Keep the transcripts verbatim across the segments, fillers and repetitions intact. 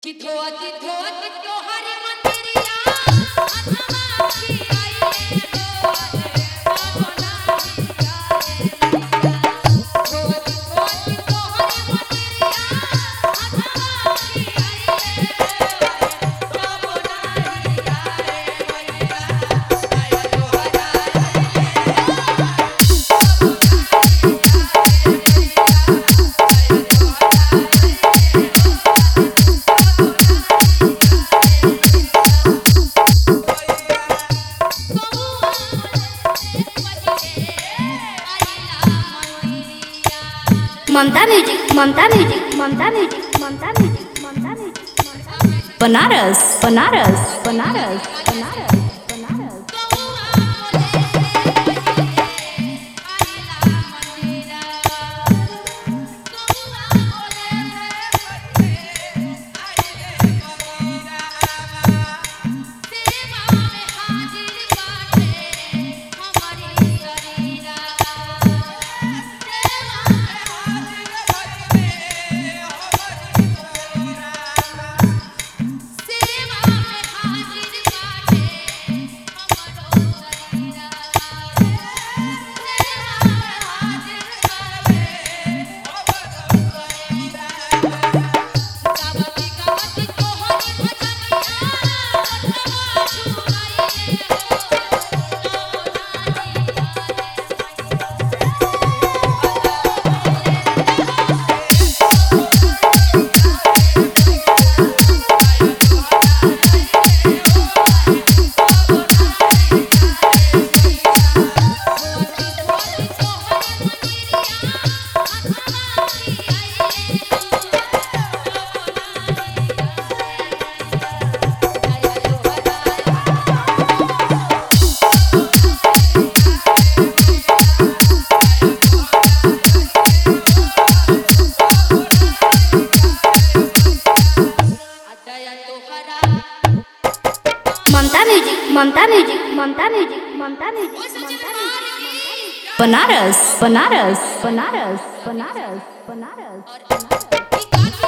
कि धोत धोत तोहरे मंदिरिया अधवा की आइले धोत धोत तोहरे मंदिरिया अधवा की आइले Mamta music Mamta music Mamta music Mamta music Mamta music Banaras Banaras Banaras Banaras Banaras Mamta music Mamta music Mamta music Mamta music Mamta music Banaras Banaras Banaras Banaras Banaras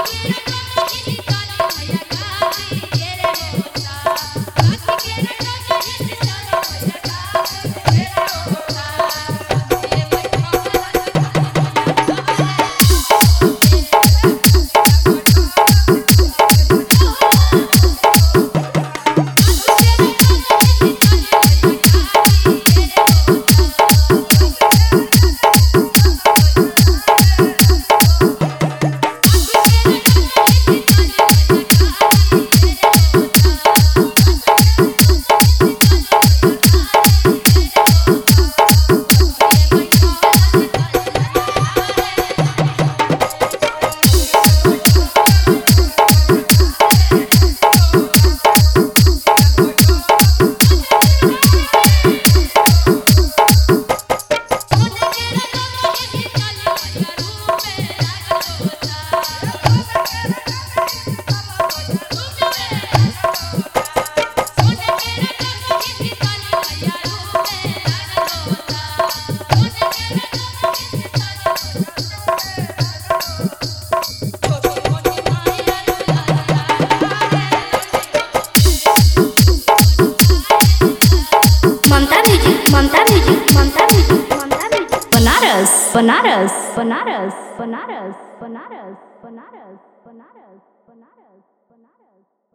Mamta music Mamta music Mamta music Mamta music Banaras Banaras Banaras Banaras Banaras Banaras Banaras Banaras Banaras